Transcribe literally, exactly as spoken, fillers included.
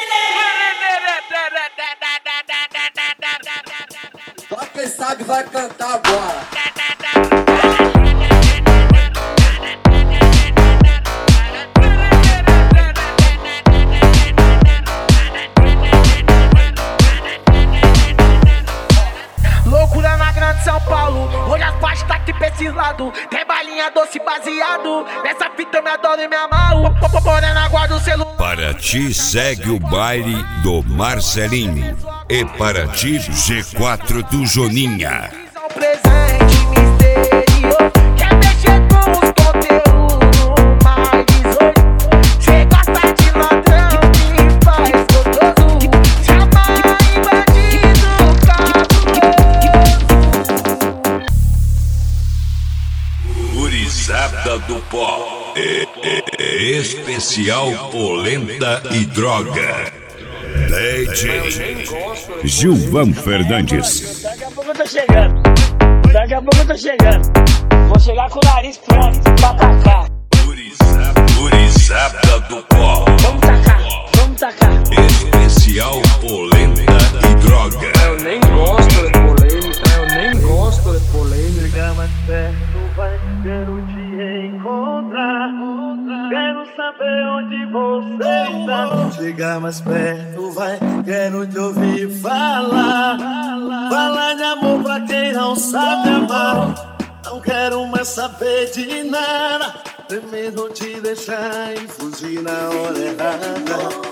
Só quem sabe vai cantar agora. Loucura na grande São Paulo, hoje as baixas tá aqui pra esse lado. Tem balinha doce baseado, nessa fita eu me adoro e me amarro. Morena guarda o celular. Paraty segue o baile do Marcelinho. E Paraty G quatro do Joninha. Presente misterioso, quer mexer com os conteúdos mais dezoito. Cê gosta de ladrão que faz gostoso, chama invadido cabuloso. Gurizada do Pó. É, é, é especial polenta e droga. D J Gilvan Fernandes. Daqui a pouco eu tô chegando. Daqui a pouco eu tô chegando. Vou chegar com o nariz pronto pra atacar. Gurizada, gurizada do Pó. Vamos tacar, vamos tacar. Especial polenta e droga. Eu nem gosto de polêmica, eu nem gosto de polêmica, mas perto vai, quero te encontrar. Quero saber onde você está. Chegar mais perto, vai, quero te ouvir falar. Falar de amor pra quem não sabe amar. Não quero mais saber de nada. Tem medo de deixar e fugir na hora errada.